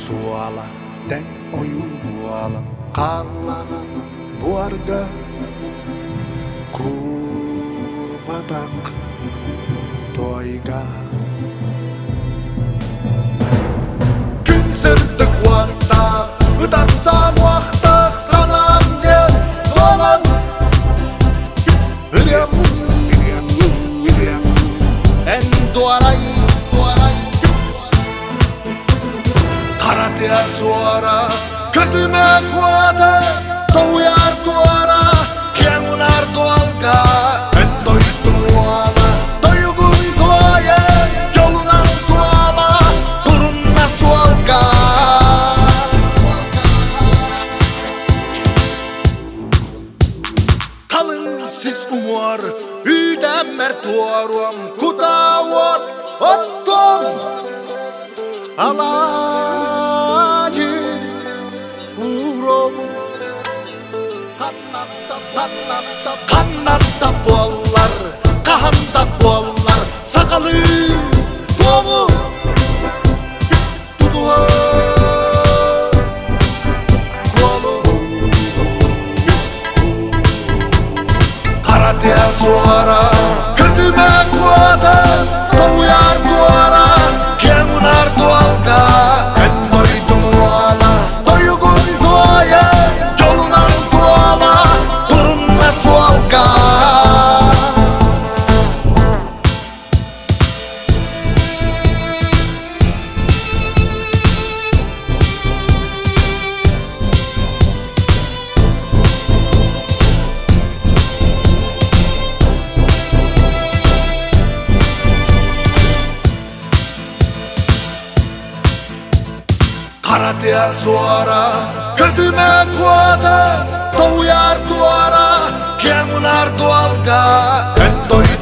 suola, den ojuvuola, kallana buarga, kupatak toiga. Künsertek wartak, taksaan wahtak, sanan jen tolan. En tuorai, karatea suora, kötymää kuota, toujar tuora, kiemunar tuolkaa, en toitu luola, toijukun tuoje, jolunan tuola, turunna suolkaa. Kalın sis umar, ydämmer tuoruam, kutauot, ottom, alaji, urom. Kannatta puollar, kahanta puollar, sakalı, tuomu, tutuha, kuolu. Karatea suora, kötymää kuota, toujar tuora, kiemunar tuolkaa, en toitu luola, toijukun tuoje, jolunan tuola, turunna suolkaa. Karatea suora, kötymää kuota, toujar tuora, kiemunar tuolkaa, en toitu